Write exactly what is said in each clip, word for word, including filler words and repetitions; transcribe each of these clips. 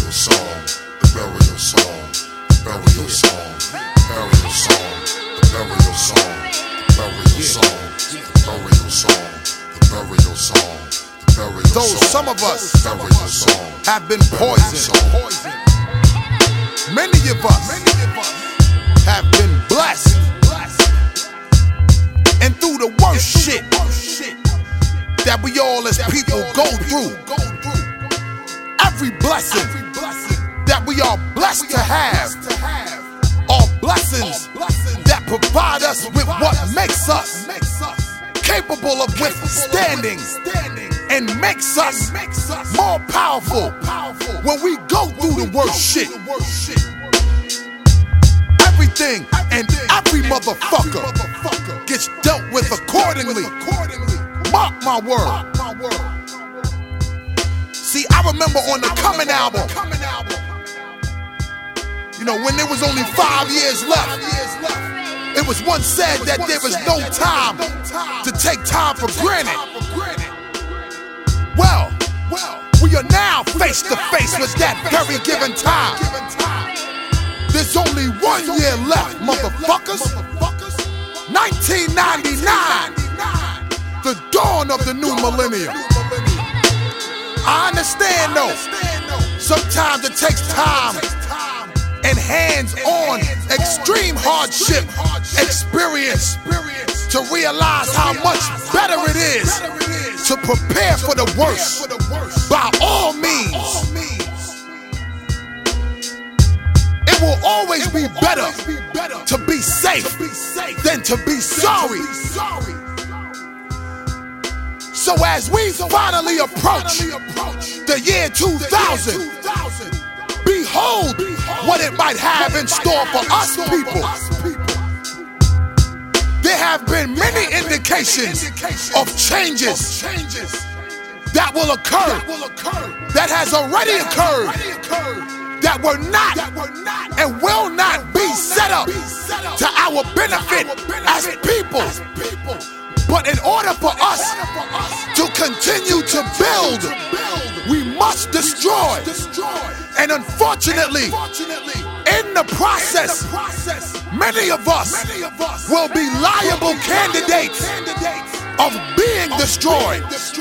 burial song, the burial song, the burial song, burial song, the burial song, burial song, the burial song, the burial song, the burial song. Though some of us burial song have been poisoned, many of us have been blessed, and through the worst shit that we all as people go through, every blessing that we are blessed to have are blessings that provide us with what makes us capable of withstanding and makes us more powerful when we go through the worst shit. Everything and every motherfucker gets dealt with accordingly. Mark my word. See, I remember on the Coming album, you know, when there was only five years left, it was once said that there was no time to take time for granted. Well, we are now face to face with that very given time. There's only one year left, motherfuckers. nineteen ninety-nine, the dawn of the new millennium. I understand though, sometimes it takes time and hands-on extreme hardship experience to realize how much better it is to prepare for the worst by all means. It will always be better to be safe than to be sorry. So as we finally approach the year two thousand, behold what it might have in store for us people. There have been many indications of changes that will occur, that has already occurred, that were not and will not be set up to our benefit as people. But in order for us to continue to build, we must destroy. And unfortunately, in the process, many of us will be liable candidates of being destroyed.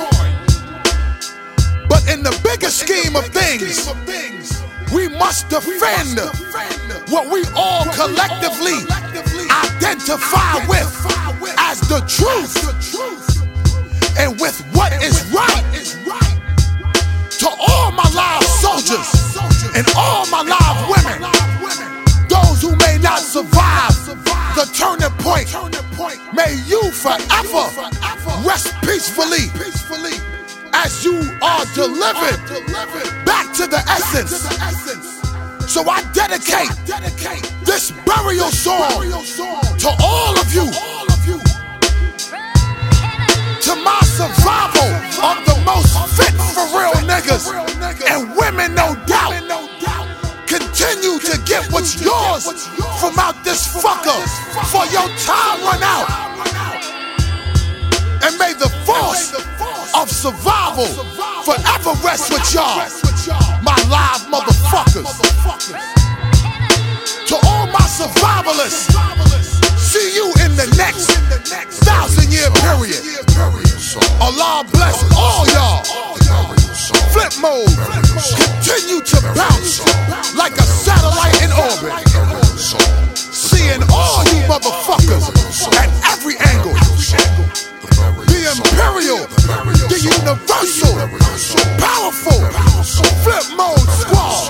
But in the bigger scheme of things, we must defend what we all collectively identify with as the truth, and with what is right. To all my live soldiers and all my live women, those who may not survive the turning point, may you forever rest peacefully as you are delivered back to the essence. So I dedicate this burial song to all of you, to my survival of the most fit for real niggas and women, no doubt. Continue to get what's yours from out this fucker for your time run out. And may the force of survival forever rest with y'all, my live motherfuckers. To all my survivalists, see you in the next thousand year period. Allah bless all y'all. Flip mode, continue to bounce like a satellite in orbit. Seeing all you motherfuckers at every angle. The imperial, the universal, powerful flip mode squad.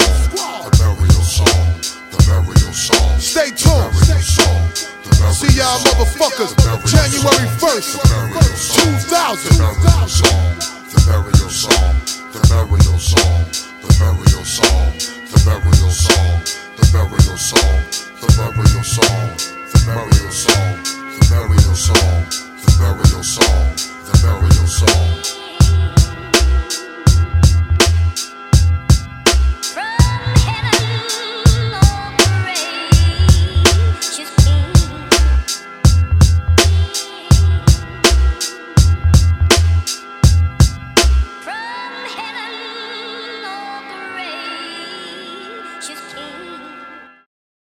Stay tuned. See y'all motherfuckers January first, two thousand. The burial song, the burial song, the burial song, the burial song, the burial song, the burial song, the burial song, the burial song, the burial song, the burial song. Just king.